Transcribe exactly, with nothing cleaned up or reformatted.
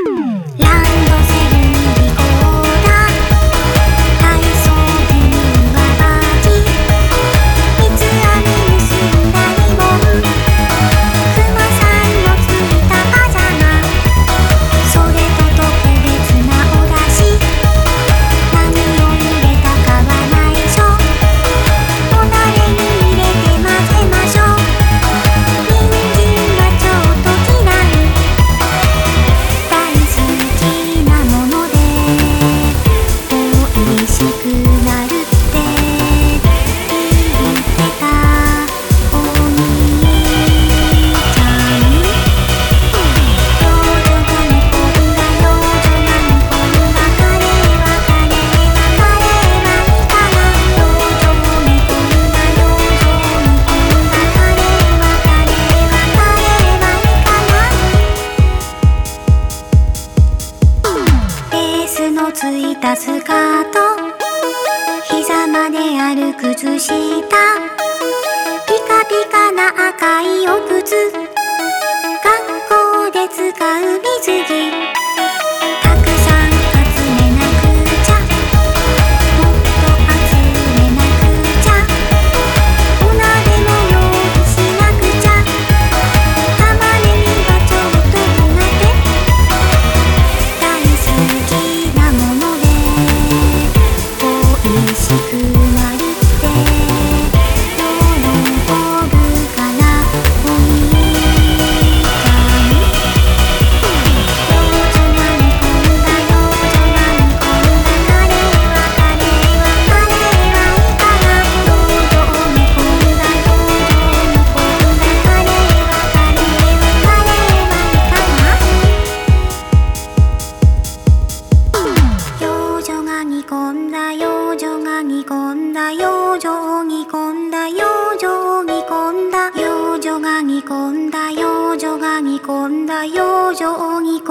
ついたスカート、膝まである靴下、ピカピカな赤いお靴、学校で使う水着、たくさん集めなくちゃ、もっと集めなくちゃ、お鍋も用意しなくちゃ、玉ねぎがちょっと苦手、大好きなもので美味しくなるって喜ぶからお兄ちゃん、幼女が煮込んだ幼女が煮込んだカレーはカレーはカレーはいいから幼女を煮込んだ幼女を煮込んだカレーはカレーはカレーはいいかな。幼女が煮込んだ幼女が煮込んだ幼女を煮込んだ幼女を煮込んだ幼女が煮込んだ幼女が煮込んだ幼女を煮込んだ